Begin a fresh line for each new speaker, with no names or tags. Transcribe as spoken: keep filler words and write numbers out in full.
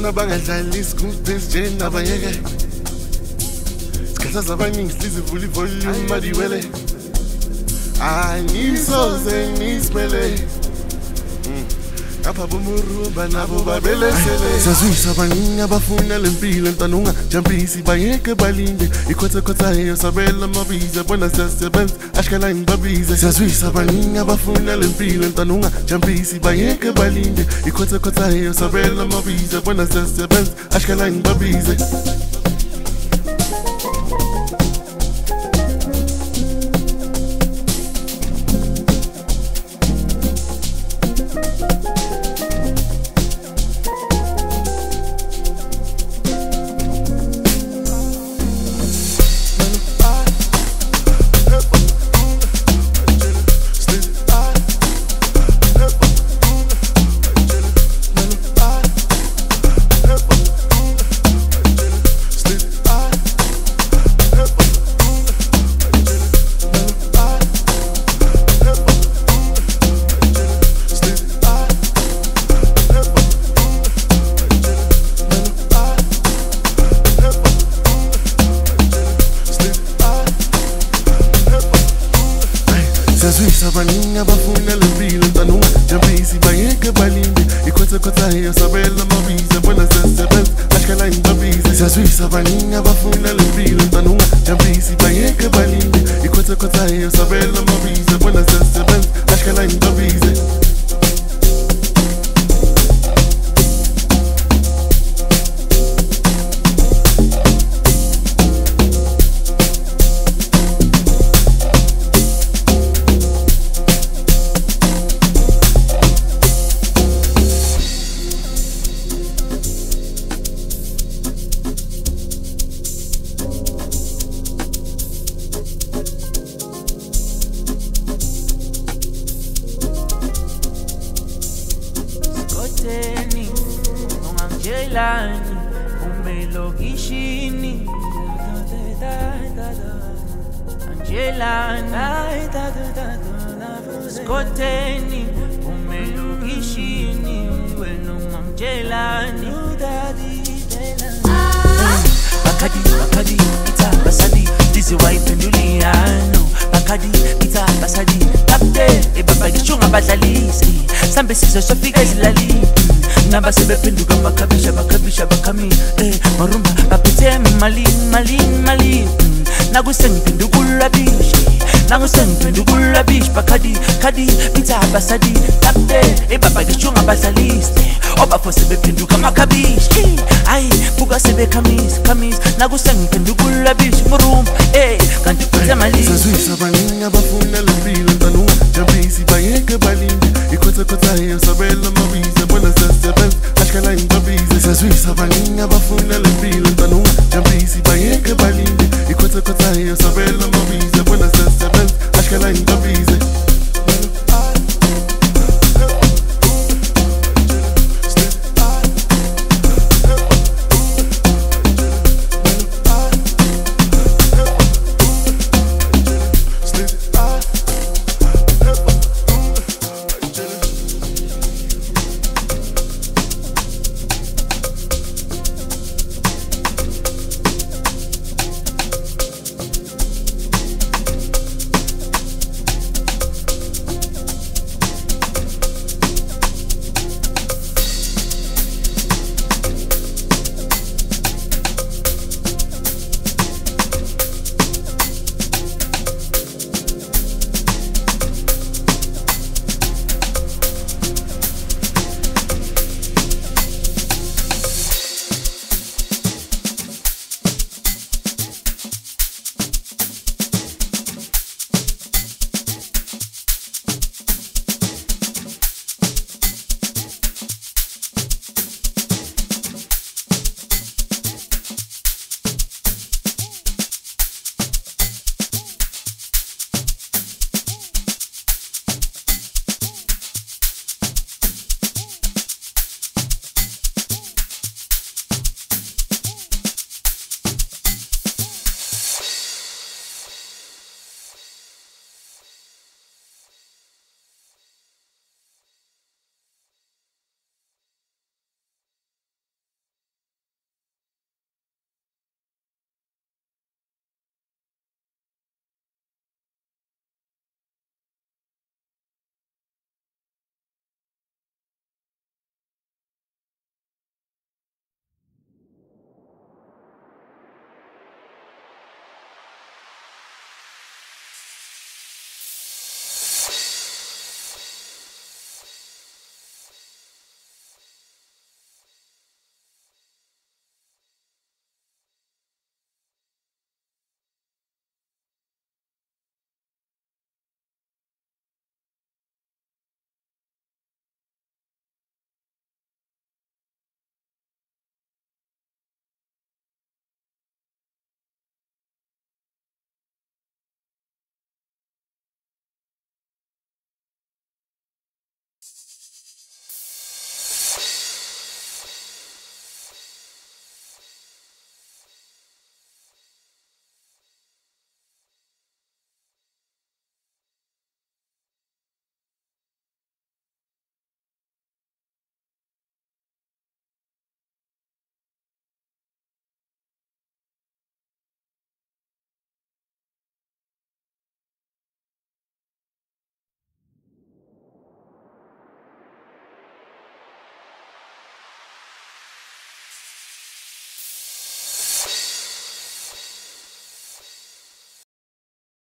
Abafana bangadlali isigubhu esinjeni abayeke. Sikhathi abaningi sizivula ivolume madiwele. Angisoze ngisimele. Apha bomuruba nabo babelesele. Sazwisa abaningi abafuna lempilo ntanunga jampisi bayeke balinde. Ikhotha khotha eyo sabela mabize bona siyasebenza ashkala ngibabize. Sazwisa abaningi abafuna lempilo ntanunga jampisi bayeke balinde. Ikhotha khotha eyo sabela mabize bona siyasebenza ashkala ngibabize. Sazwisa abaningi abafuna lempilo ntanunga jampisi bayeke balinde. Ikhotha khotha eyo sabela mabize bona siyasebenza ashkala ngibabize. Sazwisa abaningi abafuna lempilo ntanunga jampisi bayeke balinde. Ikhotha khotha eyo sabela mabize bona siyasebenza ashkala ngibabize.
Ungangijelani umelokishini Angelani Skoteni umelokishini wena ungangijelani Bakadi bakadi ita basadi dizi wayiphenduliano Bakadi ita basadi kapte ebaba gishunga badlalisi sambe sizo sofika ezilali Naba sebephenduka makhabisha makhabisha bakami eh marumba baphethe mali mali mali nakusengiphendukula bishi nakusengiphendukula bishi bakadi kadi bitha basadi kapte ebaba gishunga badlaliste oba sebephenduka makhabishi ay buka sebekhamisa khamisa nakusengiphendukula bishi marumba eh kanti phethe mali.
Sazwisa abaningi abafuna lempilo ntanunga jampisi bayeke balinde. Ikhotha khotha eyo sabela mabize bona siyasebenza ashkala ngibabize. Sazwisa abaningi abafuna lempilo ntanunga jampisi bayeke balinde. Ikhotha khotha eyo sabela mabize